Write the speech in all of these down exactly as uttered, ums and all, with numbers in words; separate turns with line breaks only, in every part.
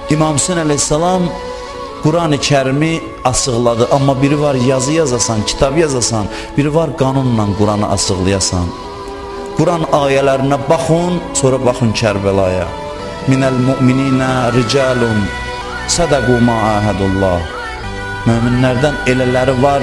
İmam Hüseyn əleyhissalam Quran-ı Kərimi asıqladı. Amma biri var yazı yazasan, kitab yazasan, biri var qanunla Quranı asıqlayasan. Quran ayələrinə baxın, sonra baxın Kərbəlaya. Minəl mu'mininə ricalun sədəqu ma ahədullah. Möminlərdən elələri var,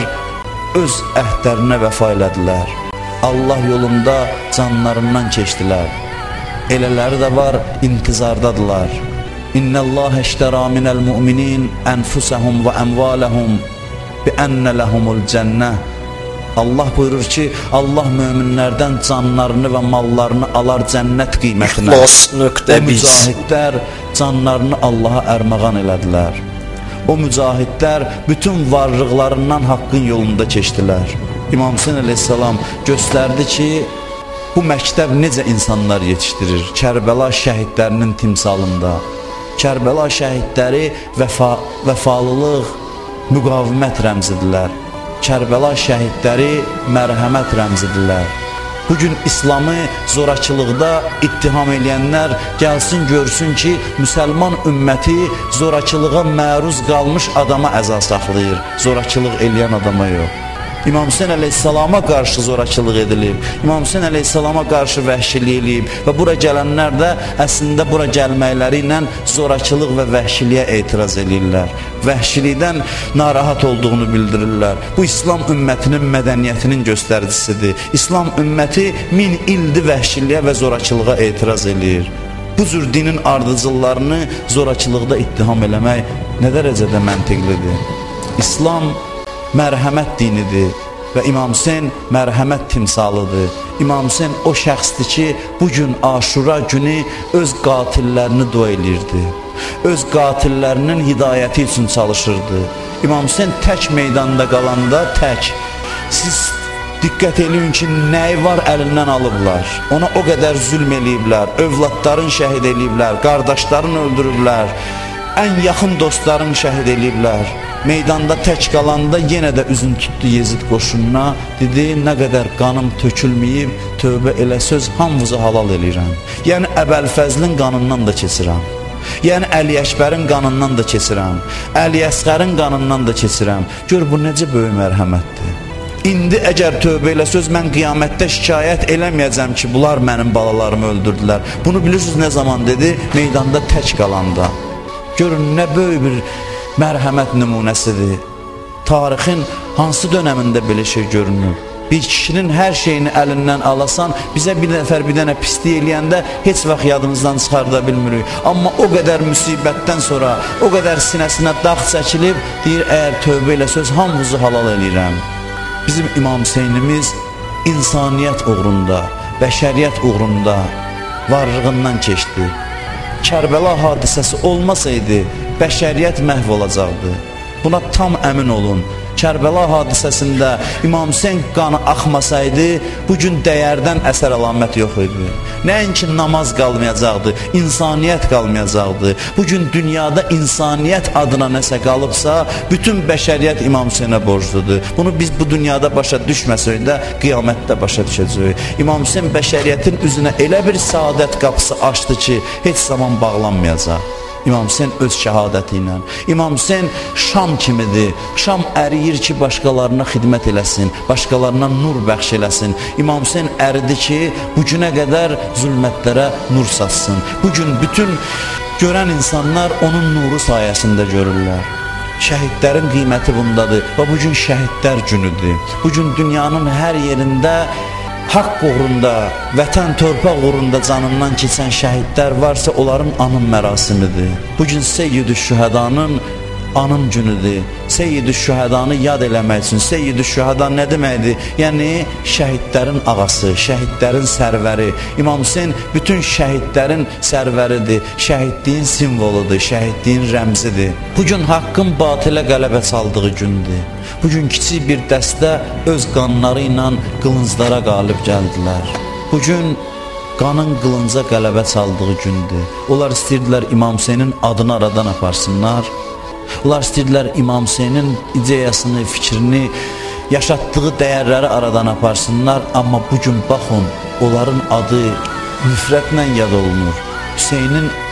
öz əhdlərinə vəfa elədilər. Allah yolunda canlarından keçdilər. Elələri də var, intizardadılar. İnnəllâhe iştərâ minəl mu'minin ənfusəhum və əmvaləhum bi ənnə ləhumul cənnə. Allah buyurur ki, Allah möminlərdən canlarını və mallarını alar cənnət qiymətinə. O mücahidlər canlarını Allaha ərmağan elədilər. O mücahidlər bütün varlıqlarından haqqın yolunda keçdilər. İmam Hüseyn əleyhissalam göstərdi ki, bu məktəb necə insanlar yetişdirir? Kərbəla şəhidlərinin timsalında. Kərbəla şəhidləri vəfa, vəfalılıq, müqavimət rəmzidirlər. Kərbəla şəhidləri mərhəmət rəmzidirlər. Bugün İslamı zorakılıqda ittiham eləyənlər gəlsin görsün ki, müsəlman ümməti zorakılığa məruz qalmış adama əza saxlayır, zorakılıq eləyən adama yox. İmam Hüseyn əleyhissalama qarşı zorakılıq edilib, İmam Hüseyn əleyhissalama qarşı vəhşilik eləyib və bura gələnlər də əslində bura gəlməkləri ilə zorakılıq və vəhşiliyə etiraz edirlər. Vəhşilikdən narahat olduğunu bildirirlər. Bu İslam ümmətinin mədəniyyətinin göstəricisidir. İslam ümməti min ildir vəhşiliyə və zorakılığa etiraz edir. Bu cür dinin ardıcıllarını zorakılıqda ittiham eləmək nə dərəcədə məntiqlidir? İslam mərhəmət dinidir və İmam Hüseyn mərhəmət timsalıdır. İmam Hüseyn o şəxsdir ki, bugün Aşura günü öz qatillərini dua edirdi. Öz qatillərinin hidayəti üçün çalışırdı. İmam Hüseyn tək meydanda qalanda tək. Siz diqqət eləyin ki, nəyi var əlindən alıblar. Ona o qədər zülm eləyiblər, övladların şəhid eləyiblər, qardaşların öldürüblər, ən yaxın dostların şəhid eləyiblər. Meydanda tək qalanda yenə də üzün tutdu Yezid qoşununa, dedi, nə qədər qanım tökülməyib, tövbə elə söz hamınızı halal eləyirəm. Yəni Əbəlfəzlin qanından da keçirəm. Yəni Əli Əkbərin qanından da keçirəm. Əli Əsqərin qanından da keçirəm. Gör, bu necə böyük mərhəmətdir. İndi əgər tövbə elə söz mən qiyamətdə şikayət eləməyəcəm ki, bunlar mənim balalarımı öldürdülər. Bunu bilirsiniz nə zaman dedi? Meydanda tək qalanda. Görün, nə böyük bir mərhəmət nümunəsidir. Tarixin hansı dönəmində belə şey görünür? Bir kişinin hər şeyini əlindən alasan, bizə bir nəfər bir dənə pislik eləyəndə heç vaxt yadımızdan çıxarda bilmirik. Amma o qədər müsibətdən sonra, o qədər sinəsinə dağ çəkilib, deyir, əgər tövbə elə söz hamınızı halal eləyirəm. Bizim İmam Hüseynimiz insaniyyət uğrunda, bəşəriyyət uğrunda varlığından keçdi. Kərbəla hadisəsi olmasaydı, bəşəriyyət məhv olacaqdı. Buna tam əmin olun. Kərbəla hadisəsində İmam Hüseyn qanı axmasaydı, bugün dəyərdən əsər əlamət yox idi. Nəinki namaz qalmayacaqdı, insaniyyət qalmayacaqdı. Bugün dünyada insaniyyət adına nəsə qalıbsa, bütün bəşəriyyət İmam Hüseynə borcludur. Bunu biz bu dünyada başa düşməsək də, qiyamətdə başa düşəcəyik. İmam Hüseyn bəşəriyyətin üzünə elə bir saadət qapısı açdı ki, heç zaman bağlanmayacaq. İmam Hüseyn öz şəhadəti ilə. İmam Hüseyn şam kimidir. Şam əriyir ki, başqalarına xidmət eləsin, başqalarına nur bəxş eləsin. İmam Hüseyn əridi ki, bugünə qədər zülmətlərə nur satsın. Bugün bütün görən insanlar onun nuru sayəsində görürlər. Şəhidlərin qiyməti bundadır və bugün şəhidlər günüdür. Bugün dünyanın hər yerində haqq uğrunda, vətən torpaq uğrunda canından keçən şəhidlər varsa, onların anım mərasimidir. Bugün Seyyid-i Şühədanın anım günüdür. Seyyid-i Şühədanı yad eləmək üçün. Seyyid-i Şühəda nə deməkdir? Yəni, şəhidlərin ağası, şəhidlərin sərvəri. İmam Hüseyn bütün şəhidlərin sərvəridir, şəhidliyin simvoludur, şəhidliyin rəmzidir. Bugün haqqın batilə qələbə çaldığı gündür. Bugün kiçik bir dəstə öz qanları ilə qılınclara qalib gəldilər. Bugün qanın qılınca qələbə çaldığı gündür. Onlar istəyirdilər İmam Hüseynin adını aradan aparsınlar. Onlar istəyirdilər İmam Hüseynin ideyasını, fikrini, yaşatdığı dəyərləri aradan aparsınlar. Amma bugün baxın, onların adı nifrətlə yad olunur. Hüseynin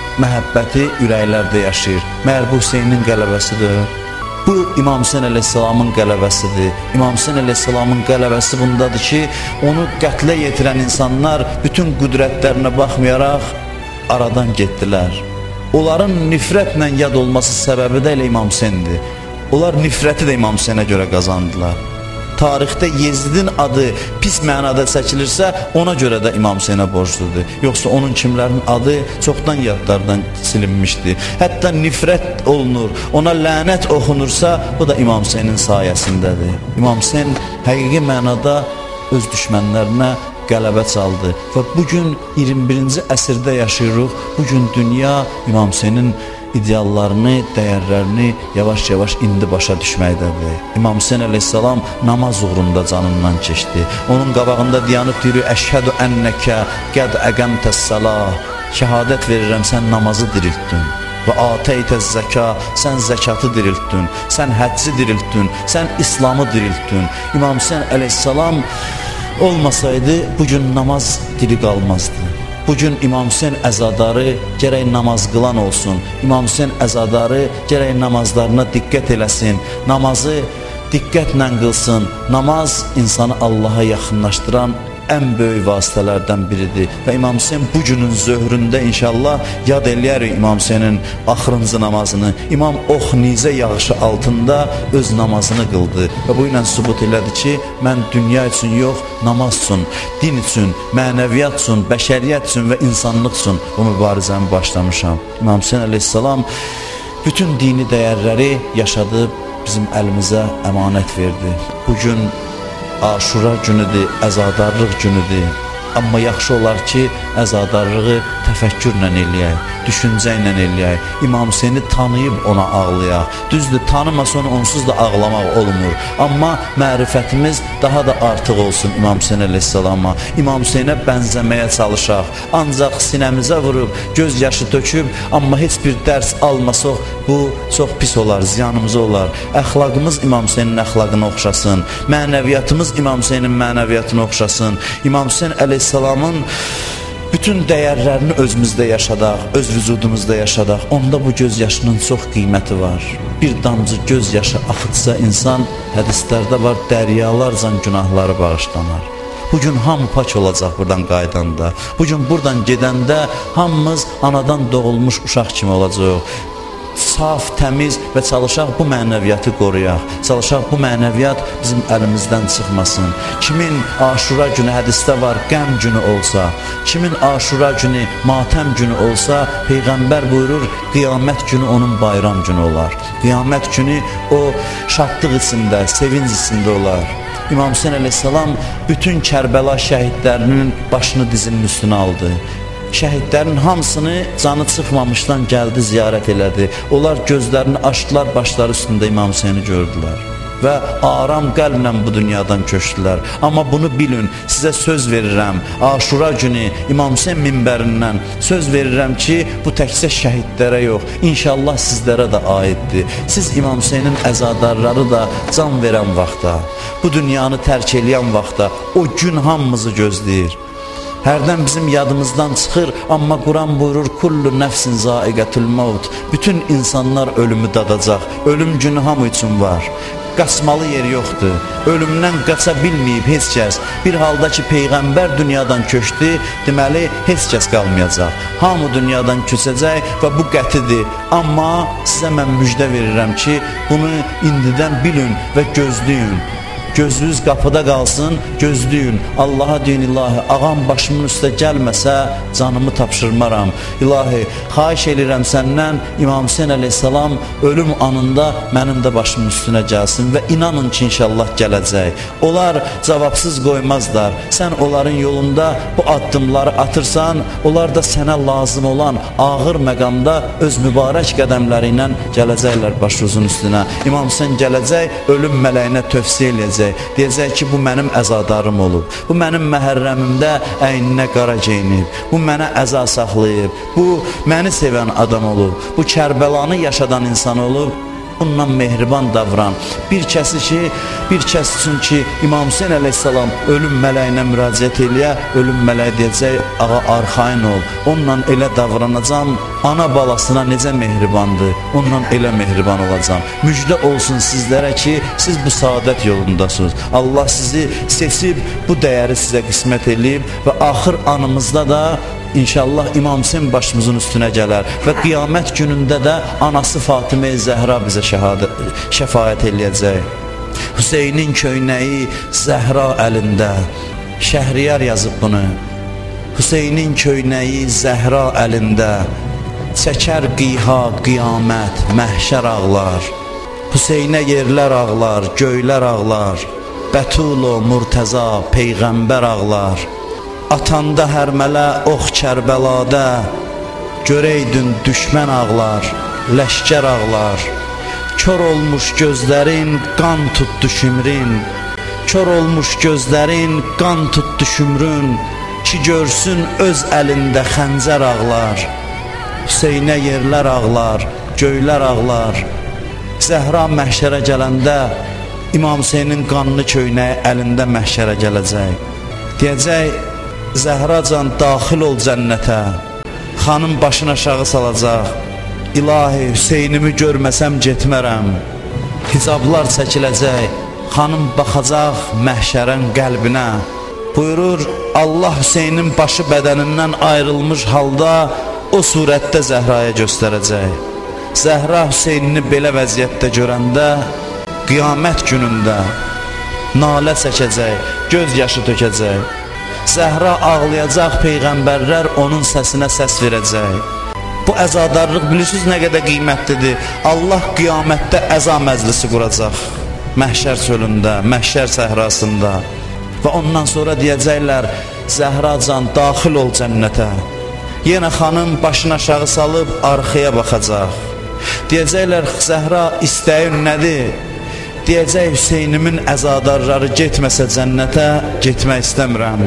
məhəbbəti ürəklərdə yaşayır. Məyər bu Hüseynin qələbəsidir. Bu İmam Hüseyn əleyhissalamın qələbəsidir. İmam Hüseyn əleyhissalamın qələbəsi bundadır ki, onu qətlə yetirən insanlar bütün qüdrətlərinə baxmayaraq aradan getdilər. Onların nifrətlə yad olması səbəbi də elə İmam Hüseyndir. Onlar nifrəti də İmam Hüseynə görə qazandılar. Tarixdə Yezidin adı pis mənada çəkilirsə, ona görə də İmam Hüseynə borcludur. Yoxsa onun kimlərin adı çoxdan yadlardan silinmişdi. Hətta nifrət olunur, ona lənət oxunursa, bu da İmam Hüseynin sayəsindədir. İmam Hüseyn həqiqi mənada öz düşmənlərinə qələbə çaldı və bugün iyirmi birinci əsrdə yaşayırıq. Bugün dünya İmam Hüseynin ideallarını, dəyərlərini yavaş-yavaş indi başa düşməkdədir. İmam Hüseyn əleyhissalam namaz uğrunda canından keçdi. Onun qabağında dayanıb deyir: "Əşhədü ənnəkə qəd əqəmtəs-səlah." Şəhadət verirəm, sən namazı diriltdin. Və ateytəz zəka, sən zəkatı diriltdin. Sən həcci diriltdin. Sən İslamı diriltdin. İmam Hüseyn əleyhissalam olmasaydı bugün namaz diri qalmazdı. Bugün İmam Hüseyn əzadarı gərək namaz qılan olsun. İmam Hüseyn əzadarı gərək namazlarına diqqət eləsin. Namazı diqqətlə qılsın. Namaz insanı Allaha yaxınlaşdıran ən böyük vasitələrdən biridir. Və İmam Hüseyn bu günün zöhründə inşallah yad eləyərik İmam Hüseynin axırıncı namazını. İmam ox nizə yağışı altında öz namazını qıldı. Və bu ilə sübut elədi ki, mən dünya üçün yox, namaz üçün, din üçün, mənəviyyat üçün, bəşəriyyət üçün və insanlıq üçün bu mübarizəmi başlamışam. İmam Hüseyn əleyhissalam bütün dini dəyərləri yaşadıb bizim əlimizə əmanət verdi. Bugün Aşura günüdür, əzadarlıq günüdür. Amma yaxşı olar ki, əzadarlığı təfəkkürlə eləyək, düşüncə ilə eləyək. İmam Hüseyni tanıyıb ona ağlayaq. Düzdür, tanımasa onu onsuz da ağlamaq olmur. Amma mərifətimiz daha da artıq olsun İmam Hüseyn əleyhissalama. İmam Hüseynə bənzəməyə çalışaq. Ancaq sinəmizə vurub, göz yaşı töküb, amma heç bir dərs almasaq, bu çox pis olar, ziyanımıza olar. Əxlaqımız İmam Hüseynin əxlaqına oxşasın. Mənəviyyatımız İmam Hüseynin mənəviyyatına oxşasın. İmam Hüseyn əleyhissalamın bütün dəyərlərini özümüzdə yaşadaq, öz vücudumuzda yaşadaq. Onda bu göz yaşının çox qiyməti var. Bir damcı göz yaşı axıtsa insan, hədislərdə var, dəryalarca günahları bağışlanar. Bugün hamı pak olacaq buradan qaydanda. Bugün buradan gedəndə hamımız anadan doğulmuş uşaq kimi olacaq. Saf, təmiz və çalışaq bu mənəviyyatı qoruyaq. Çalışaq bu mənəviyyat bizim əlimizdən çıxmasın. Kimin Aşura günü hədisdə var, qəm günü olsa, kimin Aşura günü matəm günü olsa, Peyğəmbər buyurur, qiyamət günü onun bayram günü olar. Qiyamət günü o şadlıq içində, sevinc içində olar. İmam Hüseyn əleyhissalam bütün Kərbəla şəhidlərinin başını dizinin üstünə aldı. Şəhidlərin hamısını canı çıxmamışdan gəldi, ziyarət elədi. Onlar gözlərini açdılar, başları üstündə İmam Hüseyni gördülər. Və aram qəlblə bu dünyadan köçdülər. Amma bunu bilin, sizə söz verirəm, Aşura günü İmam Hüseyn minbərindən söz verirəm ki, bu təkcə şəhidlərə yox, inşallah sizlərə də aiddir. Siz İmam Hüseynin əzadarları da can verən vaxtda, bu dünyanı tərk eləyən vaxtda o gün hamımızı gözləyir. Hərdən bizim yadımızdan çıxır, amma Quran buyurur, kullu nəfsin zaiqətül mevt. Bütün insanlar ölümü dadacaq. Ölüm günü hamı üçün var. Qaçmalı yer yoxdur. Ölümdən qaça bilməyib heç kəs. Bir halda ki, Peyğəmbər dünyadan köçdü, deməli, heç kəs qalmayacaq. Hamı dünyadan köçəcək və bu qətidir. Amma sizə mən müjdə verirəm ki, bunu indidən bilin və gözləyin. Gözünüz qapıda qalsın, gözləyin. Allaha deyin, ilahi, ağam başımın üstə gəlməsə, canımı tapşırmaram. İlahi, xahiş edirəm səndən, İmam Hüseyn əleyhissalam ölüm anında mənim də başımın üstünə gəlsin və inanın ki, inşallah gələcək. Onlar cavabsız qoymazlar. Sən onların yolunda bu addımları atırsan, onlar da sənə lazım olan ağır məqamda öz mübarək qədəmləri ilə gələcəklər başınızın üstünə. İmam Hüseyn gələcək, ölüm mələyinə tövsiyə eləyəcək. Deyəcək ki, bu mənim əzadarım olub. Bu mənim məhərrəmimdə əyninə qara geyinib. Bu mənə əza saxlayıb. Bu məni sevən adam olub. Bu Kərbəlanı yaşadan insan olub. onunla mehriban davran. Bir kəsi ki, bir kəs üçün ki, İmam Hüseyin əleyhissalam ölüm mələyinə müraciət eləyə, ölüm mələyi deyəcək, ağa arxayın ol, onunla elə davranacam, ana balasına necə mehribandır, onunla elə mehriban olacam. Müjdə olsun sizlərə ki, siz bu saadət yolundasınız. Allah sizi seçib, bu dəyəri sizə qismət eləyib və axır anımızda da İnşallah İmam Hüseyin başımızın üstünə gələr və qiyamət günündə də anası Fatimə-i Zəhra bizə şəhadət, şəfaət eləyəcək. Hüseynin köynəyi Zəhra əlində, Şəhriyar yazıb bunu. Hüseynin köynəyi Zəhra əlində, çəkər qiha qiyamət, məhşər ağlar. Hüseynə yerlər ağlar, göylər ağlar, Bətul-o Murtəza, Peyğəmbər ağlar. Atanda hərmələ ox Kərbəladə, görəydin düşmən ağlar, ləşkər ağlar. Kör olmuş gözlərin, qan tutdu şümrin, kör olmuş gözlərin, qan tutdu şümrün, ki görsün öz əlində xəncər ağlar. Hüseynə yerlər ağlar, göylər ağlar. Zəhra məhşərə gələndə, İmam Hüseynin qanlı köynəyi əlində məhşərə gələcək. Deyəcək, Zəhracan daxil ol cənnətə, xanım başını aşağı salacaq. İlahi Hüseynimi görməsəm getmərəm. Hicablar çəkiləcək, xanım baxacaq məhşərən qəlbinə. Buyurur, Allah Hüseynin başı bədənindən ayrılmış halda o surətdə Zəhraya göstərəcək. Zəhra Hüseynini belə vəziyyətdə görəndə, qiyamət günündə nalə çəkəcək, göz yaşı tökəcək. Zəhra ağlayacaq, Peyğəmbərlər onun səsinə səs verəcək. Bu əzadarlıq bilirsiniz nə qədər qiymətlidir. Allah qiyamətdə əza məclisi quracaq. Məhşər çölündə, məhşər səhrasında. Və ondan sonra deyəcəklər, Zəhracan daxil ol cənnətə. Yenə xanım başını aşağı salıb arxaya baxacaq. Deyəcəklər, Zəhra istəyin nədir? Deyəcək, Hüseynimin əzadarları getməsə cənnətə, getmək istəmirəm.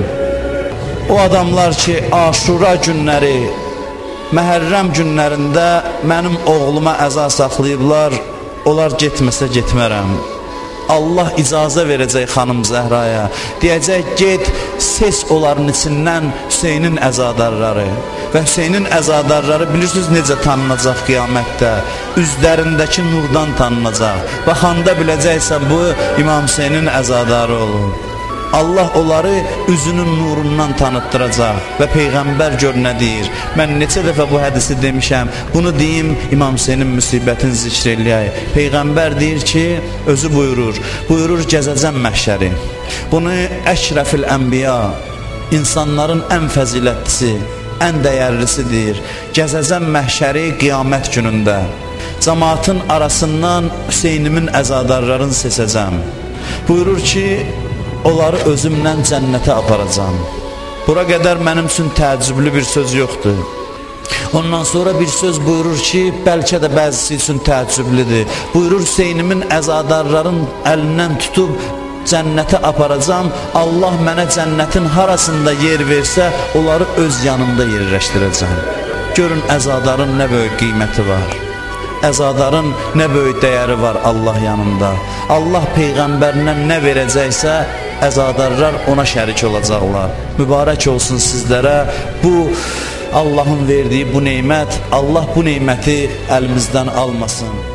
O adamlar ki, Aşura günləri, Məhərrəm günlərində mənim oğluma əza saxlayıblar, onlar getməsə getmərəm. Allah icazə verəcək xanım Zəhraya. Deyəcək, get, ses onların içindən Hüseynin əzadarları. Və Hüseynin əzadarları bilirsiniz necə tanınacaq qiyamətdə? Üzlərindəki nurdan tanınacaq. Baxanda biləcəksən, bu İmam Hüseynin əzadarı olur. Allah onları üzünün nurundan tanıtdıracaq və Peyğəmbər gör nə deyir. Mən neçə dəfə bu hədisi demişəm, bunu deyim, İmam Hüseynin müsibətini zikr eləyək. Peyğəmbər deyir ki, özü buyurur, buyurur gəzəcəm məhşəri. Bunu Əşrəfil Ənbiya, insanların ən fəzilətlisi, ən dəyərlisi deyir. Gəzəcəm məhşəri qiyamət günündə. Cəmaatın arasından Hüseynimin əzadarlarını seçəcəm. Buyurur ki, onları özümlə cənnətə aparacam. Bura qədər mənim üçün təəccüblü bir söz yoxdur. Ondan sonra bir söz buyurur ki, bəlkə də bəzisi üçün təəccüblüdür. Buyurur, Hüseynimin əzadarların əlindən tutub cənnətə aparacam. Allah mənə cənnətin harasında yer versə, onları öz yanımda yerləşdirəcəm. Görün, əzadarın nə böyük qiyməti var. Əzadarın nə böyük dəyəri var Allah yanında. Allah Peyğəmbərinə nə verəcəksə, əzadarlar ona şərik olacaqlar. Mübarək olsun sizlərə bu Allahın verdiyi bu neymət. Allah bu neyməti əlimizdən almasın.